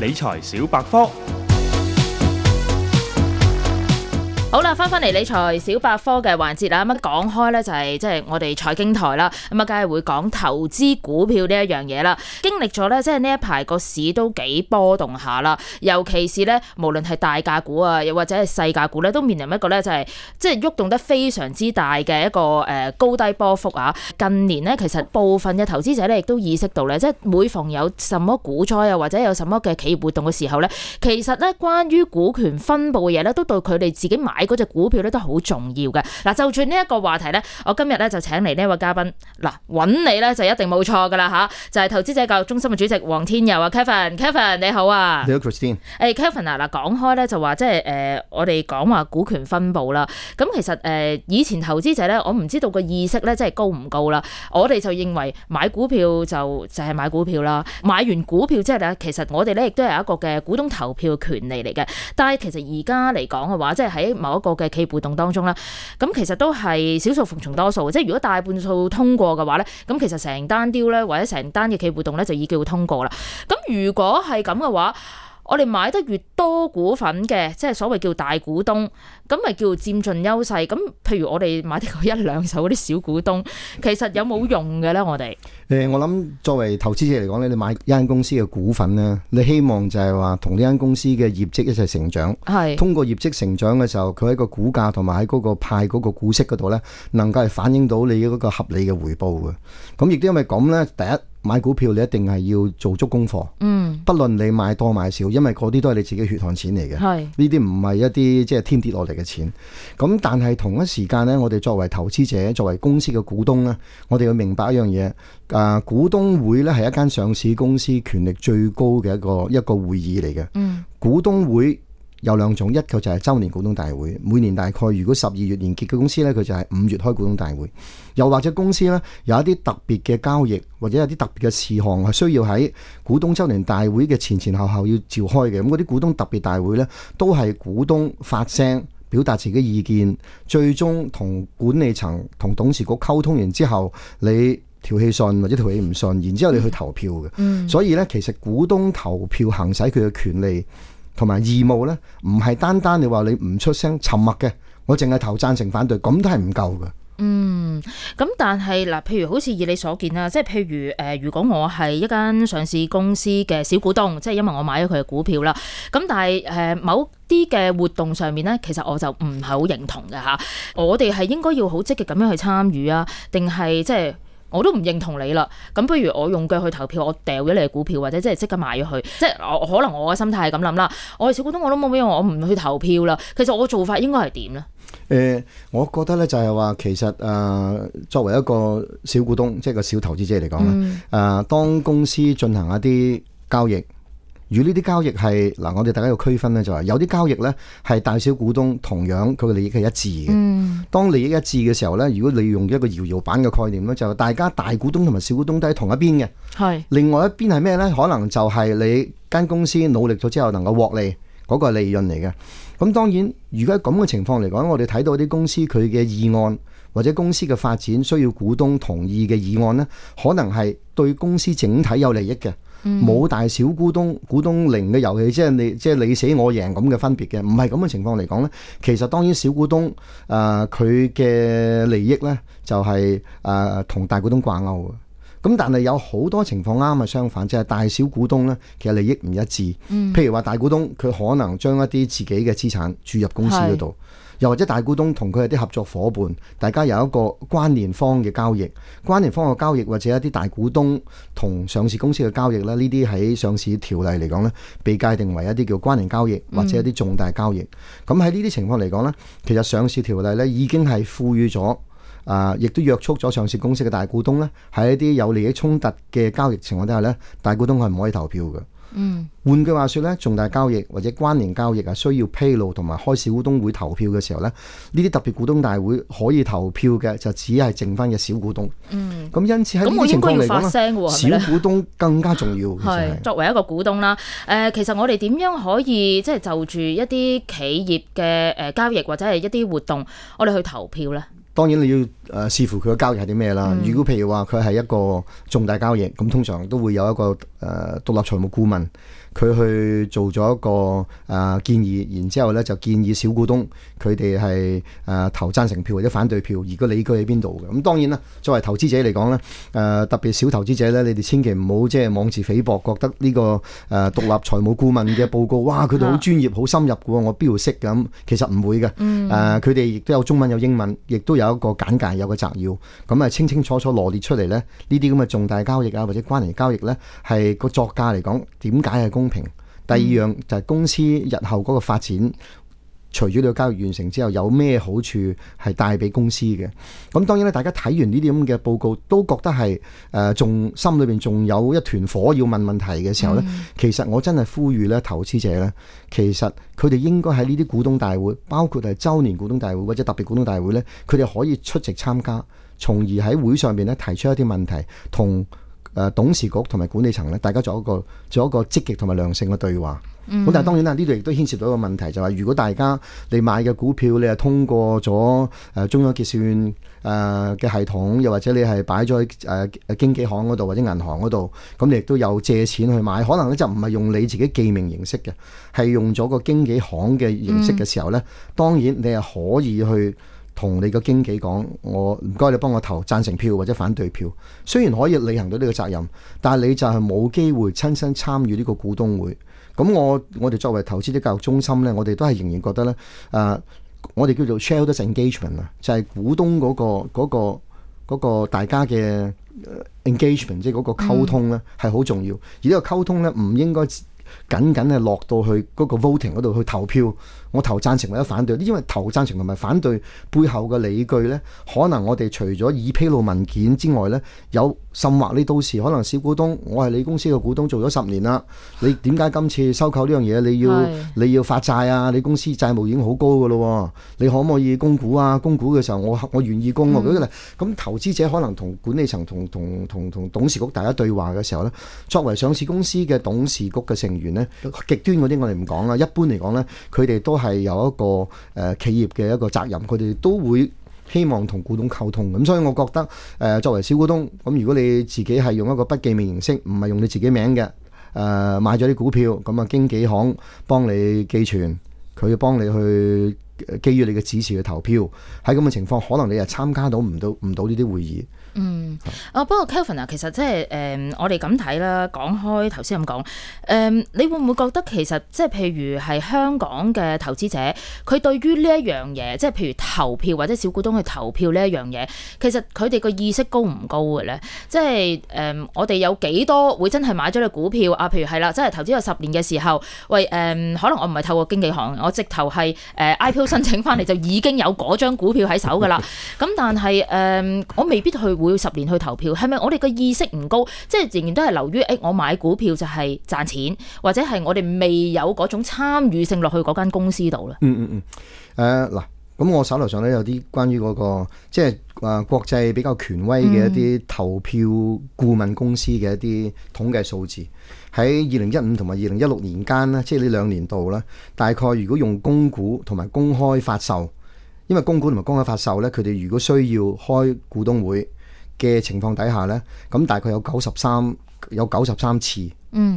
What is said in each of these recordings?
理財小百科。 好啦，翻嚟理財小百科嘅環節啦。咁講開咧就係即係我哋財經台啦，咁啊梗係會講投資股票呢一樣嘢啦。經歷咗咧即係呢一排個市都幾波動下啦，尤其是咧無論係大價股啊，又或者係細價股咧，都面臨一個咧就係即係喐動得非常之大嘅一個高低波幅啊。近年咧其實部分嘅投資者咧亦都意識到咧，即係每逢有什麼股災啊，或者有什麼嘅企業活動嘅時候咧，其實咧關於股權分佈嘅嘢咧，都對佢哋自己買嗰隻股票咧都好重要嘅。嗱，就住呢一個話題咧，我今日咧就請嚟呢位嘉賓，嗱，揾你咧就一定冇錯噶啦吓，就係投資者教育中心嘅主席黃天佑啊 ，Kevin 你好啊。 你好 Christine。 Kevin 啊，嗱，講開咧就話即係我哋講話股權分佈啦。咁其實以前投資者咧，我唔知道個意識咧即係高唔高啦。我哋就認為買股票就係買股票啦。買完股票之後咧，其實我哋咧亦都係一個嘅股東投票權利嚟嘅。但係其實而家嚟講嘅話，即係喺某一個嘅企業活動當中啦，咁其實都係少數服從多數，即係如果大半數通過嘅話咧，咁其實成單 deal 咧或者成單嘅企業活動咧就已經叫通過啦。咁如果係咁嘅話，我哋買得越多股份嘅，即係所謂叫大股東，咁咪叫佔盡優勢。咁譬如我哋買啲一兩手嗰啲小股東，其實有冇用嘅咧？我哋我諗作為投資者嚟講咧，你買一間公司嘅股份咧，你希望就係話同呢間公司嘅業績一齊成長。係通過業績成長嘅時候，佢喺個股價同埋喺嗰個派嗰個股息嗰度咧，能夠係反映到你嗰個合理嘅回報嘅。咁亦都因為咁咧，第一，買股票你一定係要做足功課，不論你買多買少，因為嗰啲都係你自己血汗錢嚟嘅。呢啲唔係一啲即係天跌落嚟嘅錢。咁但係同一時間呢，我哋作為投資者，作為公司嘅股東呢，我哋要明白一樣嘢，股東會呢係一間上市公司權力最高嘅一個會議嚟嘅。股東會有兩種，一個就係周年股東大會，每年大概如果12月年結嘅公司呢，佢就係5月開股東大會。又或者公司呢，有一啲特別嘅交易或者有啲特別嘅事項係需要喺股東周年大會嘅前後要召開嘅，咁嗰啲股東特別大會呢，都係股東發聲表達自己意見，最終同管理層同董事局溝通完之後，你條氣順或者條氣唔順，然之後你去投票嘅。所以呢，其實股東投票行使佢嘅權利同埋義務呢，唔係單單你話你唔出聲沉默嘅，我淨係投贊成反對，咁都係唔夠嘅。 咁但係嗱，譬如好似以你所見啦，即係譬如如果我係一間上市公司嘅小股東，即係因為我買咗佢嘅股票啦，咁但係某啲嘅活動上面咧，其實我就唔係好認同嘅吓。我哋係應該要好積極咁樣去參與啊，定係即係我都唔認同你啦，咁不如我用腳去投票，我掉咗你嘅股票，或者即刻買咗佢，即係可能我嘅心態係咁諗啦。我係小股東，我都冇咩用，我唔去投票啦。其實我做法應該係點咧？ 我覺得咧就係話，其實作為一個小股東，即係個小投資者嚟講咧，當公司進行一啲交易，如果呢啲交易係嗱，我哋大家要區分咧，就係有啲交易咧係大小股東同樣佢嘅利益係一致嘅。當利益一致嘅時候咧，如果你用一個搖搖板嘅概念咧，就大家大股東同埋小股東都喺同一邊嘅。另外一邊係咩咧？可能就係你間公司努力咗之後能夠獲利嗰個利潤嚟嘅。咁當然，如果喺咁嘅情況嚟講，我哋睇到啲公司佢嘅議案或者公司嘅發展需要股東同意嘅議案呢，可能係對公司整體有利益嘅，冇大小股東零嘅遊戲，即係你死我贏咁嘅分別嘅，唔係咁嘅情況嚟講呢，其實當然小股東佢嘅利益呢，就係同大股東掛鈎嘅。咁但係有好多情況啱係相反，即係大小股東呢，其實利益唔一致。譬如話大股東佢可能將一啲自己嘅資產注入公司嗰度，又或者大股東同佢係啲合作伙伴，大家有一個關聯方嘅交易，關聯方嘅交易或者一啲大股東同上市公司嘅交易呢，呢啲喺上市條例嚟講呢，被界定為一啲叫關聯交易或者一啲重大交易。咁喺呢啲情況嚟講呢，其實上市條例呢已經係賦予咗。亦都約束咗上市公司嘅大股東呢，喺一啲有利益衝突嘅交易情況底下呢，大股東係唔可以投票嘅。換句話說呢，重大交易或者關聯交易需要披露同埋開小股東會投票嘅時候呢，呢啲特別股東大會可以投票嘅就只係剩翻嘅小股東。咁因此喺呢啲情況嚟講，小股東更加重要。係作為一個股東啦，其實我哋點樣可以即係就住一啲企業嘅交易或者係一啲活動，我哋去投票呢？ 當然你要視乎佢嘅交易係啲咩啦。如果譬如話佢係一個重大交易，咁通常都會有一個獨立財務顧問，佢去做咗一個建議，然之後咧就建議小股東佢哋係投贊成票或者反對票，而個理據喺邊度嘅。咁當然啦，作為投資者嚟講咧，特別小投資者咧，你哋千祈唔好即係妄自菲薄，覺得呢個獨立財務顧問嘅報告，哇，佢哋好專業、好深入嘅喎，我邊度識咁？其實唔會嘅。佢哋亦都有中文、有英文，亦都有一個簡介、有個摘要，咁啊清清楚楚羅列出嚟咧。呢啲咁嘅重大交易啊，或者關聯交易咧，係個作價嚟講點解係公平？第二樣就係公司日後嗰個發展，除咗呢個交易完成之後，有咩好處係帶俾公司嘅？咁當然咧，大家睇完呢啲咁嘅報告，都覺得係仲心裏邊仲有一團火要問問題嘅時候咧，其實我真係呼籲咧，投資者咧，其實佢哋應該喺呢啲股東大會，包括係週年股東大會或者特別股東大會咧，佢哋可以出席參加，從而喺會上邊咧提出一啲問題，同董事局同埋管理層咧，大家做一個積極同埋良性嘅對話。咁但係當然啦，呢度亦都牽涉到一個問題，就係如果大家你買嘅股票你係通過咗中央結算嘅系統，又或者你係擺咗喺經紀行嗰度或者銀行嗰度，咁你亦都有借錢去買，可能咧就唔係用你自己記名形式嘅，係用咗個經紀行嘅形式嘅時候咧，當然你係可以去同你個經紀講，我唔該你幫我投贊成票或者反對票。雖然可以履行到呢個責任，但係你就係冇機會親身參與呢個股東會。咁我哋作為投資者教育中心呢，我哋都係仍然覺得呢，我哋叫做 shareholders engagement 啊，就係股東嗰個大家嘅 engagement， 即係嗰個溝通呢係好重要。而呢個溝通呢，唔應該僅係落到去嗰個 voting 嗰度去投票，我投贊成或者反對，因為投贊成同埋反對背後嘅理據呢，可能我哋除咗已披露文件之外呢，有甚或你到時可能小股東，我係你公司嘅股東做咗10年啦，你點解今次收購呢樣嘢你要發債啊？你公司債務已經好高㗎咯，你可唔可以供股啊？供股嘅時候我願意供喎。咁投資者可能同管理層同董事局大家對話嘅時候呢，作為上市公司嘅董事局嘅成員呢，極端嗰啲我哋唔講啦，一般嚟講呢，佢哋都係有一個企業嘅一個責任，佢哋都會希望同股東溝通。咁所以我覺得作為小股東，咁如果你自己係用一個不記名形式，唔係用你自己名嘅買咗啲股票，咁啊經紀行幫你寄存，佢要幫你去基於你嘅指示去投票。喺咁嘅情況，可能你係參加到唔到呢啲會議。 不過 Kelvin 啊，其實即係我哋咁睇啦，講開頭先咁講，你會唔會覺得其實即係譬如係香港嘅投資者，佢對於呢一樣嘢，即係譬如投票或者小股東去投票呢一樣嘢，其實佢哋個意識高唔高嘅咧？即係我哋有幾多會真係買咗你股票啊？譬如係啦，即係投資咗10年嘅時候，喂可能我唔係透過經紀行，我直頭係IPO 申請翻嚟就已經有嗰張股票喺手㗎啦。咁但係我未必會10年去投票，係咪我哋嘅意識唔高？即係仍然都係流於我買股票就係賺錢，或者係我哋未有嗰種參與性落去嗰間公司度咧？ 嗱，咁我手頭上咧有啲關於嗰個即係國際比較權威嘅一啲投票顧問公司嘅一啲統計數字，喺2015同埋2016年間呢，即係呢2年度啦，大概如果用公股同埋公開發售，因為公股同埋公開發售咧，佢哋如果需要開股東會嘅情況底下呢，咁大概有93次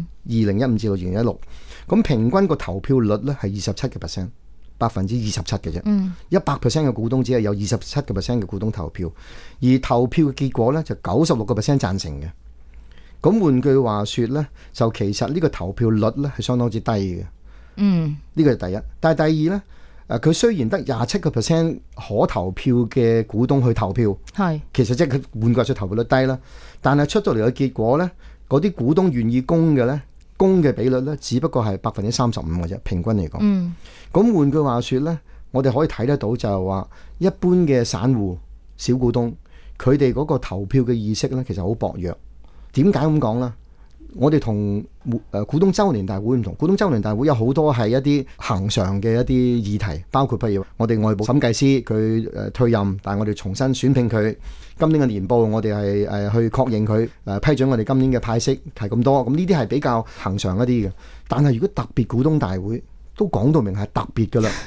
，2015至到2016，咁平均個投票率呢係27%，27%嘅啫，100% 嘅股東只係有27% 嘅股東投票，而投票嘅結果呢就96% 贊成嘅。咁換句話說呢，就其實呢個投票率呢係相當之低嘅，呢個係第一。但係第二呢，佢雖然得27% 可投票嘅股東去投票，其實即係佢換句話說投票率低啦。但係出到嚟嘅結果呢，嗰啲股東願意供嘅呢，供嘅比率呢，只不過係35%嘅啫，平均嚟講。咁換句話說呢，我哋可以睇得到就係話，一般嘅散戶小股東，佢哋嗰個投票嘅意識呢，其實好薄弱。點解咁講呢？我哋同股東周年大會唔同，股東周年大會有好多係一啲恆常嘅一啲議題，包括譬如我哋外部審計師佢退任，但係我哋重新選聘佢，今年嘅年報我哋係去確認佢批准我哋今年嘅派息係咁多，咁呢啲係比較恆常一啲嘅。但係如果特別股東大會都講到明係特別㗎啦，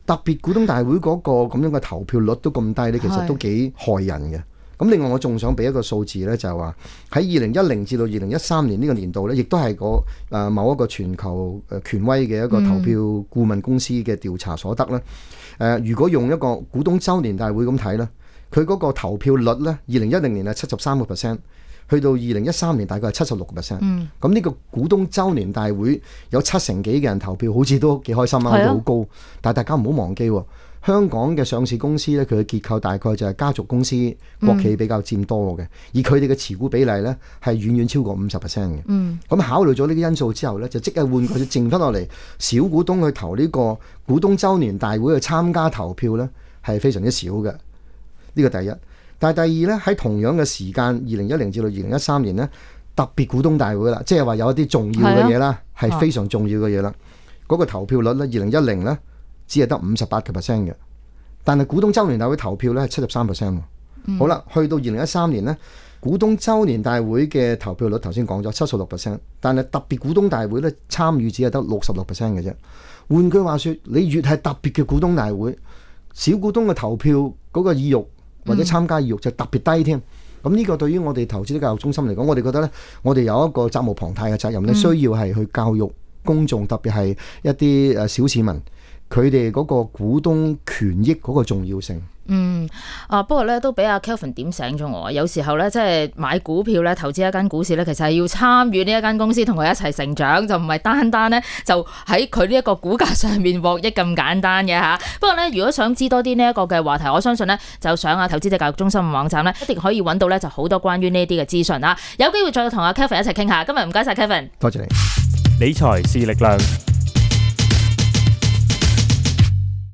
特別股東大會嗰個咁樣嘅投票率都咁低咧，其實都幾害人嘅。咁另外我仲想俾一個數字咧，就係話喺2010至到2013年呢個年度咧，亦都係某一個全球權威嘅一個投票顧問公司嘅調查所得咧。如果用一個股東周年大會咁睇咧，佢嗰個投票率咧，2010年係73%，去到2013年大概係76%。咁呢個股東周年大會有70%幾嘅人投票，好似都幾開心啊，好似好高。但係大家唔好忘記喎。香港嘅上市公司咧，佢嘅結構大概就係家族公司、國企比較佔多嘅，而佢哋嘅持股比例咧係遠遠超過50% 嘅。咁考慮咗呢啲因素之後咧，就即係換佢剩翻落嚟小股東去投呢個股東周年大會去參加投票咧，係非常之少嘅。呢個第一。但係第二咧，喺同樣嘅時間，2010至到2013年咧，特別股東大會啦，即係話有一啲重要嘅嘢啦，係非常重要嘅嘢啦。嗰個投票率咧，2010咧，只係得58%嘅，但係股東周年大會投票咧係73%。好啦，去到2013年呢，股東周年大會嘅投票率頭先講咗76%，但係特別股東大會咧參與只係得66% 嘅啫。換句話說，你越係特別嘅股東大會，小股東嘅投票嗰個意欲或者參加意欲就特別低添。咁呢個對於我哋投資者教育中心嚟講，我哋覺得呢，我哋有一個責無旁貸嘅責任咧，需要係去教育公眾，特別係一啲小市民，佢哋嗰個股東權益嗰個重要性。 不過咧都俾阿 Kelvin 點醒咗我。有時候咧，即係買股票咧，投資一間股市咧，其實係要參與呢一間公司，同佢一齊成長，就唔係單單咧就喺佢呢一個股價上面獲益咁簡單嘅吓。不過咧，如果想知多啲呢一個嘅話題，我相信咧就上投資者教育中心嘅網站咧，一定可以揾到咧就好多關於呢啲嘅資訊啦。有機會再同阿 Kelvin 一齊傾下。今日唔該晒 Kelvin， 多謝你。 理財是力量。